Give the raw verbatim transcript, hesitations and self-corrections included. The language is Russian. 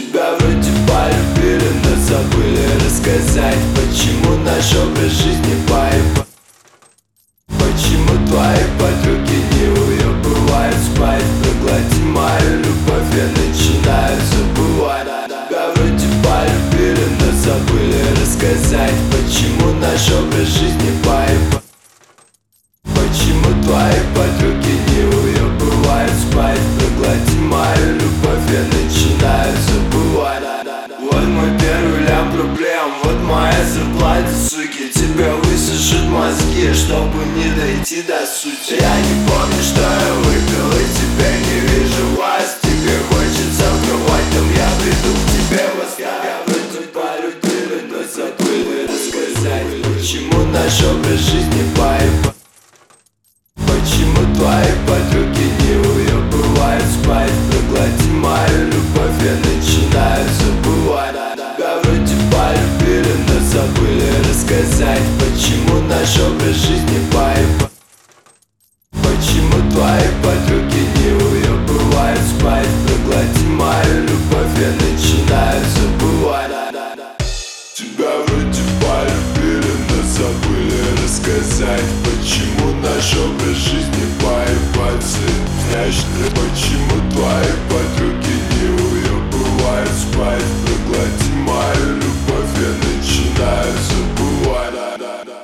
Тебя вроде полюбили, но забыли рассказать, почему наш образ жизни поебать. Почему твои подруги не уебывают спать? Проглоти мою любовь, я начинаю забывать. Тебя вроде полюбили, но забыли рассказать, почему наш образ жизни поебать. Почему твои подруги не уебывают спать? Проглоти мою любовь, я начинаю забывать. Вот мой первый лям проблем, вот моя зарплата, суки. Тебе высушат мозги, чтобы не дойти до сути. Я не помню, что я выпил, и тебя не вижу вас. Тебе хочется в кровать, там я приду к тебе в восторг. Я вроде полюбили, но забыли рассказать, почему наш образ жизни поебать. Почему твои подруги не уебывают спать? Проглоти мою любовь, я начинаю забывать. Тебя вроде полюбили, но забыли рассказать, почему наш образ жизни поебать. Почему твои подруги не уебывают спать? Проглоти мою любовь, я начинаю забывать. Тебя вроде полюбили, но забыли рассказать, почему наш образ жизни поебать. Знаешь, почему твои